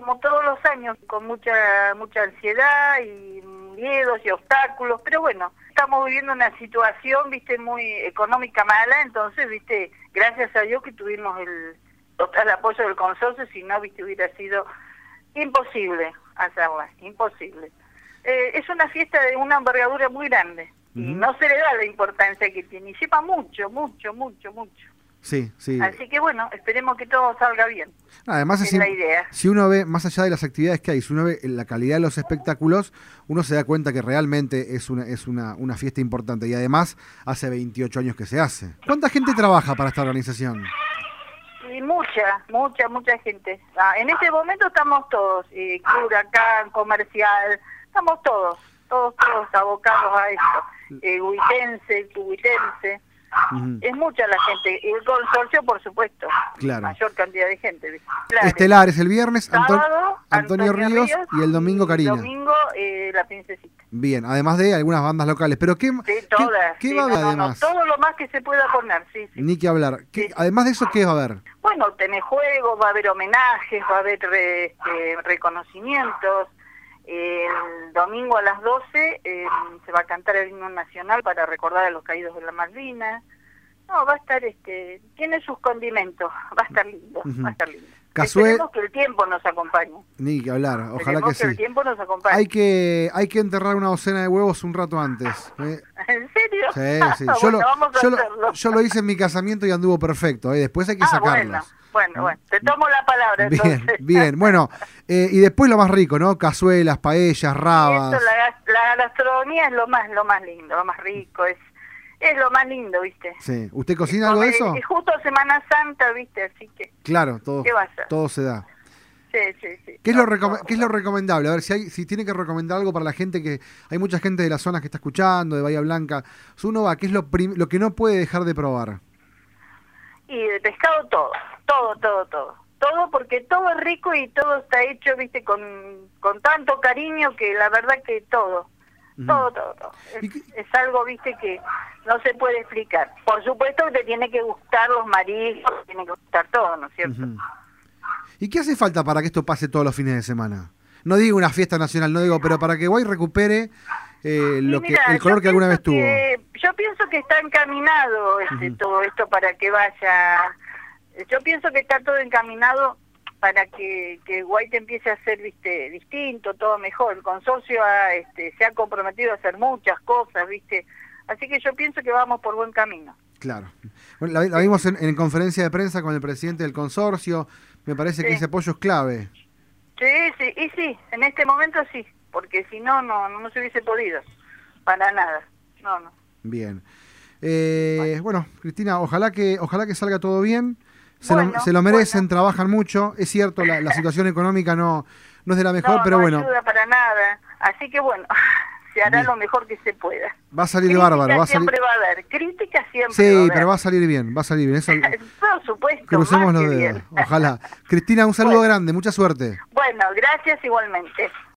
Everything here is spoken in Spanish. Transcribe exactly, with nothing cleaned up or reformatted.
como todos los años, con mucha mucha ansiedad y miedos y obstáculos, pero bueno, estamos viviendo una situación, viste, muy económica mala, entonces, viste, gracias a Dios que tuvimos el total apoyo del consorcio, si no, viste, hubiera sido imposible hacerla, imposible. Eh, es una fiesta de una envergadura muy grande, uh-huh. y no se le da la importancia que tiene, y lleva mucho, mucho, mucho, mucho. Sí, sí. Así que bueno, esperemos que todo salga bien. Además, es es la idea. Si uno ve, más allá de las actividades que hay, si uno ve la calidad de los espectáculos, uno se da cuenta que realmente es una es una, una fiesta importante. Y además, hace veintiocho años que se hace. ¿Cuánta gente trabaja para esta organización? Y mucha, mucha, mucha gente. Ah, en este momento estamos todos, eh, Huracán, Comercial, estamos todos, todos, todos abocados a esto. Eh, Huitense, Tubuitense. Uh-huh. Es mucha la gente, y el consorcio, por supuesto, claro. mayor cantidad de gente. Claro. Estelares el viernes, Anton Sábado, Antonio, Antonio Ríos, Ríos y el domingo Karina. El domingo eh, La Princesita. Bien, además de algunas bandas locales, pero ¿qué, sí, todas, ¿qué, qué sí, va a haber no, además? No, todo lo más que se pueda poner, sí, sí. Ni que hablar. ¿Qué, sí. Además de eso, ¿qué va a haber? Bueno, tenés juegos, va a haber homenajes, va a haber re, este, reconocimientos. El domingo a las doce eh, se va a cantar el himno nacional para recordar a los caídos de la Malvinas. No, va a estar, este, tiene sus condimentos, va a estar lindo, uh-huh. va a estar lindo. Casuel... Esperemos que el tiempo nos acompañe. Ni que hablar, ojalá Esperemos que, que sí. el tiempo nos acompañe. Hay que, hay que enterrar una docena de huevos un rato antes. ¿eh? ¿En serio? Sí, sí. Yo, bueno, lo, vamos a yo, hacerlo. Lo, yo lo hice en mi casamiento y anduvo perfecto. ¿eh? Después hay que ah, sacarlos. Bueno, bueno, bueno, te tomo la palabra bien, entonces. Bien, bueno, eh, y después lo más rico, ¿no? Cazuelas, paellas, rabas. Eso, la, la gastronomía es lo más, lo más lindo, lo más rico, es es lo más lindo, ¿viste? Sí. ¿Usted cocina algo de eso? Es justo Semana Santa, ¿viste? Así que... Claro, todo, ¿qué va a hacer? todo se da. Sí, sí, sí. ¿Qué es, todo, lo recom todo. ¿Qué es lo recomendable? A ver, si hay, si tiene que recomendar algo para la gente, que hay mucha gente de las zonas que está escuchando, de Bahía Blanca. Si uno va, ¿qué es lo, lo que no puede dejar de probar? Y de pescado todo, todo, todo, todo. Todo porque todo es rico y todo está hecho, ¿viste? Con, con tanto cariño que la verdad que todo. Uh-huh. Todo, todo, todo. Es, es algo, viste, que no se puede explicar. Por supuesto que te tiene que gustar los mariscos, te tiene que gustar todo, ¿no es cierto? Uh-huh. ¿Y qué hace falta para que esto pase todos los fines de semana? No digo una fiesta nacional, no digo, pero para que Guay recupere eh, lo mirá, que el color que alguna vez tuvo. Que, yo pienso que está encaminado este, uh-huh. todo esto para que vaya... Yo pienso que está todo encaminado para que, que Guaite empiece a ser, viste, distinto, todo mejor. El consorcio ha, este, se ha comprometido a hacer muchas cosas, viste. Así que yo pienso que vamos por buen camino. Claro. Bueno, la, la vimos en, en conferencia de prensa con el presidente del consorcio. Me parece sí. que ese apoyo es clave. Sí, sí, y sí, en este momento sí, porque si no, no, no se hubiese podido. Para nada. No, no. Bien. Eh, bueno. bueno, Cristina, ojalá que, ojalá que salga todo bien. Se, bueno, lo, se lo merecen, bueno. trabajan mucho. Es cierto, la, la situación económica no, no es de la mejor, no, pero no bueno. No ayuda para nada. Así que bueno, se hará bien. Lo mejor que se pueda. Va a salir crítica bárbaro. Va a siempre salir... va a haber. Crítica siempre sí, va a haber. pero va a salir bien, va a salir bien. Eso... Por supuesto. Crucemos más los que dedos. bien. Ojalá. Cristina, un saludo bueno. grande. Mucha suerte. Bueno, gracias igualmente.